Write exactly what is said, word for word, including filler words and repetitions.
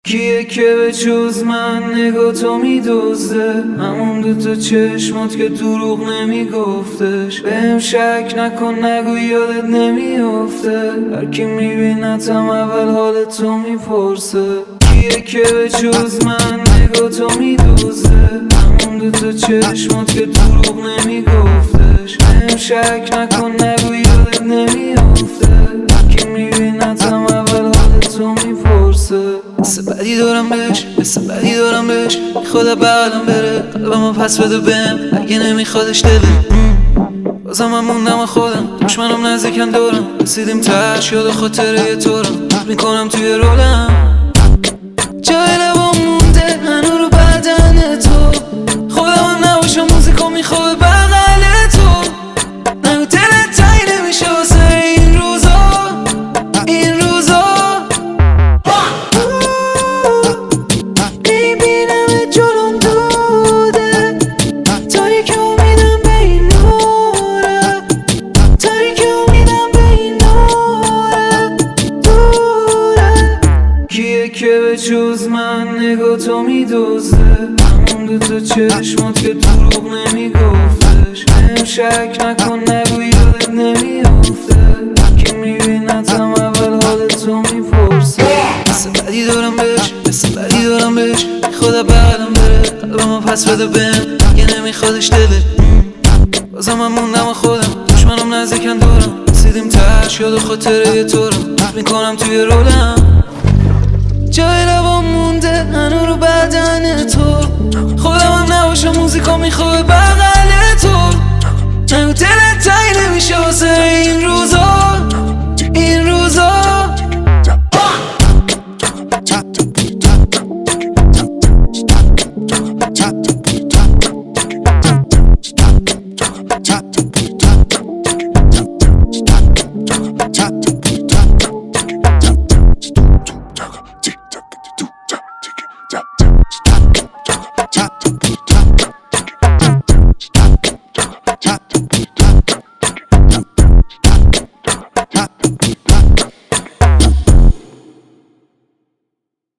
کیه که به جز من نگاه تو میدزده؟ همون دوتا چشمات که دروغ نمیگفتش. بهم شک نکن نگو یادت نمیافته. هرکی میبینتم اول حالتو میپرسه. کیه که به جز من نگاه تو میدزده؟ همون دوتا چشمات که دروغ نمیگفتش. بهم شک نکن نگو یادت نمیافته. هرکی میبینتم اول حالتو میپرسه. حس بدی دارم بهش، حس بدی دارم بهش. میخواد بغلم بره، قلبمو پس بده بهم اگه نمیخوادش دلم. بازم من موندم خودم، دشمنم نزدیکن دارم. رسیدیم تهش یاد خاطره تو رو میکنم توی رولم. جای لبام مونده هنو رو بدن تو. خودم هم نباشم موزیکو میخواد بغل تو. نگو دلت تایی نمیشه واسه این روزا، این روزا. میبینم جلوم دوده، تاریک امیدم به این نوره. تاریک امیدم به این نوره دوره. کیه که به جز من نگاه تو میدزده؟ همون دوتا چشمات که دروغ نمیگفتش. بهم شک نکن نگو یادت نمیافته. هرکی میبینتم اول حالتو میپرسه. حس بدی دارم بهش، حس بدی دارم بهش. میخواد بغلم بره، قلبمو پس بده بهم اگه نمیخوادش دلت. بازم من موندم خودم، دشمنم نزدیکن دارم. رسیدیم تهش یاد خاطره تو رو میکنم توی رولم. جای لبام مونده هنو رو بدن تو. خودم هم نباشم موزیکا میخواد بغل تو. نگو دلت تایی نمیشه واسه این روزا، این روزا. Cha cha